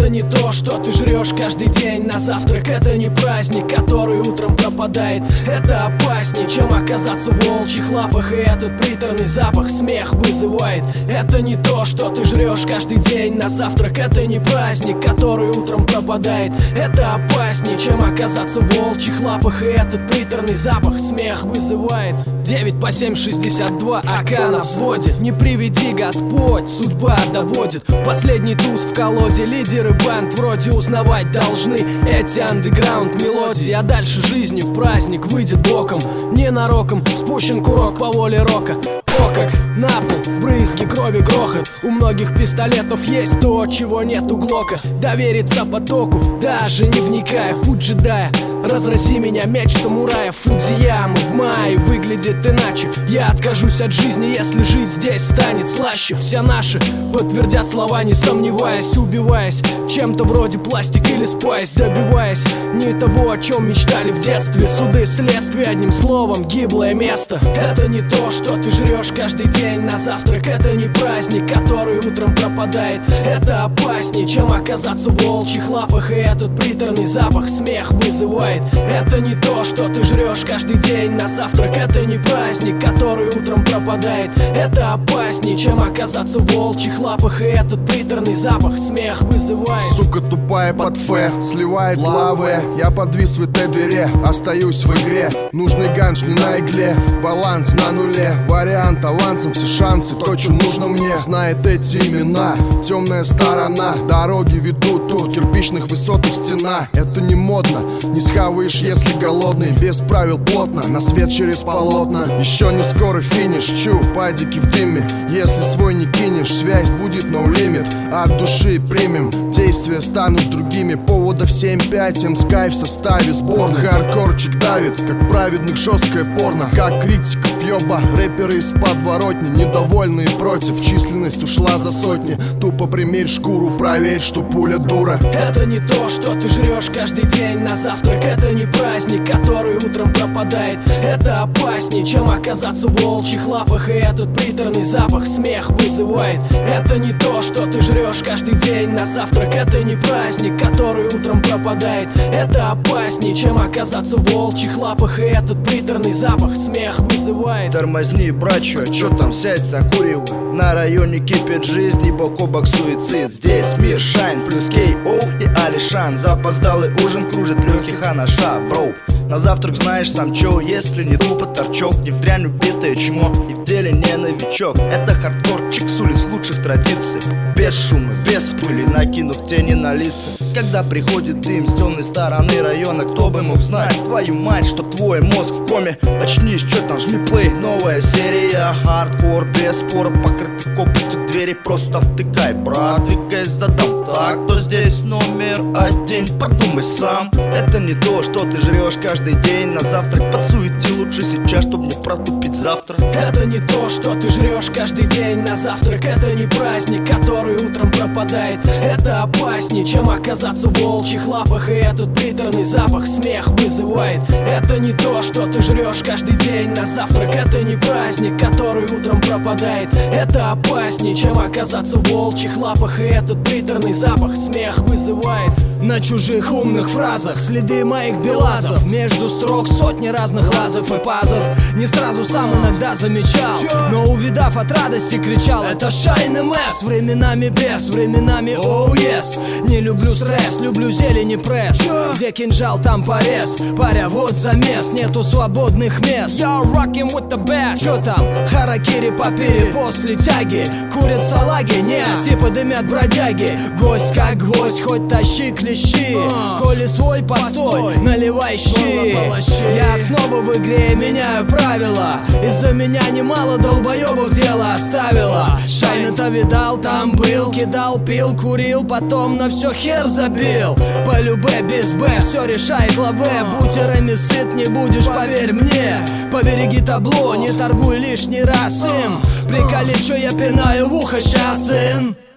не то, что ты жрешь каждый день на завтрак. Это не праздник, который утром пропадает. Это опаснее, чем оказаться в волчьих лапах. И этот приторный запах смех вызывает. Это не то, что ты жрешь каждый день на завтрак. Это не праздник, который утром пропадает. Это опаснее, чем оказаться в волчьих лапах. И этот приторный запах смех вызывает. 9 по 7, 62 АК на взводе. Не приведи Господь, судьба доводит. Последний туз в колоде. Лидеры банд вроде узнавать должны эти андеграунд мелодии. А дальше жизнью праздник выйдет боком. Ненароком спущен курок по воле рока. О, как на пол, брызги, крови, грохот. У многих пистолетов есть то, чего нет у Глока. Довериться потоку, даже не вникая. Путь джедая, разрази меня меч самурая. Фудзияма в мае выглядит иначе. Я откажусь от жизни, если жить здесь станет слаще. Все наши подтвердят слова, не сомневаясь. Убиваясь чем-то вроде пластик или спайс. Добиваясь не того, о чем мечтали в детстве. Суды, следствие, одним словом, гиблое место. Это не то, что ты жрешь каждый день на завтрак. Это не праздник, который утром пропадает. Это опаснее, чем оказаться в волчьих лапах. И этот приторный запах смех вызывает. Это не то, что ты жрешь каждый день на завтрак. Это не праздник, который утром пропадает. Это опаснее, чем оказаться в волчьих лапах. И этот приторный запах смех вызывает. Сука тупая под Ф, сливает лавы. Я подвис в этой дыре, остаюсь в игре. Нужный ганж не на игле, баланс на нуле. Вариант авансом, все шансы, то, что нужно мне. Знает эти имена, темная сторона. Дороги ведут тут, кирпичных высотах стена. Это не модно, не схаваешь, если голодный. Без правил плотно, на свет через полотна. Еще не скоро финиш, чу, падики в дыме. Если свой не кинешь, связь будет no limit. От души примем, действия станут другими. Поводов 7-5, МСКай в составе сборной. Хардкорчик давит, как праведных жесткое порно. Как критиков ёба, рэперы из подворотни. Недовольные против, численность ушла за сотни. Тупо примерь шкуру, проверь, что пуля дура. Это не то, что ты жрешь каждый день на завтрак. Это не праздник, который утром пропадает. Это опаснее, чем оказаться в волчьих лапах. И этот приторный запах смех вызывает. Это не то, что ты жрешь каждый день на завтрак. Это не праздник, который утром пропадает. Это опаснее, чем оказаться в волчьих лапах. И этот приторный запах смех вызывает. Тормозни, брачу, чё там, сядь, закуривай. На районе кипит жизнь, и бок о бок суицид. Здесь мир шайн, плюс Кей-О и Алишан. Запоздалый ужин кружит легкий ханаша, броу. На завтрак знаешь сам чё, если не тупо торчок. Не в дрянь убитое чмо, и в деле не новичок. Это хардкорчик с улиц в лучших традициях. Без шума, без пыли, накинув тени на лица. Когда приходит дым с темной стороны района, кто бы мог знать, твою мать, что твой мозг в коме. Очнись, чё там, жми плей, новая серия. Хардкор без спора, покрытый копотью двери. Просто втыкай, брат, двигай задом. Так, кто здесь номер один, подумай сам. Это не то, что ты жрешь каждый день на завтрак. Подсуети лучше сейчас, чтоб не протупить завтра. Это не то, что ты жрешь каждый день на завтрак. Это не праздник, который утром пропадает. Это опаснее, чем оказаться в волчьих лапах. И этот приторный запах смех вызывает. Это не то, что ты жрешь каждый день на завтрак. Это не праздник, который утром пропадает. Это опаснее, чем оказаться в волчьих лапах. И этот приторный запах смех вызывает. На чужих умных фразах следы моих белазов. Между строк сотни разных лазов и пазов. Не сразу сам иногда замечал, но увидав от радости кричал: это Шайн МС, временами без, временами оу yes. Не люблю стресс, люблю зелень и пресс. Где кинжал, там порез, паря вот замес. Нету свободных мест. You're rocking with the best. Чё там? Харакири папири после тяги. Курят салаги, не, типа дымят бродяги. Гость как гвоздь, хоть тащи клещи. Коли свой постой, наливай щи. Я снова в игре, меняю правила. Из-за меня немало долбоебов дело оставила. Шайн это видал, там был. Кидал, пил, курил, потом на все хер забил. По любэ, без Б, все решает лавэ. Бутерами сыт не будешь, поверь мне. Побереги табло, не торгуй лишний раз им. Приколи, что я пинаю в ухо щас, сын.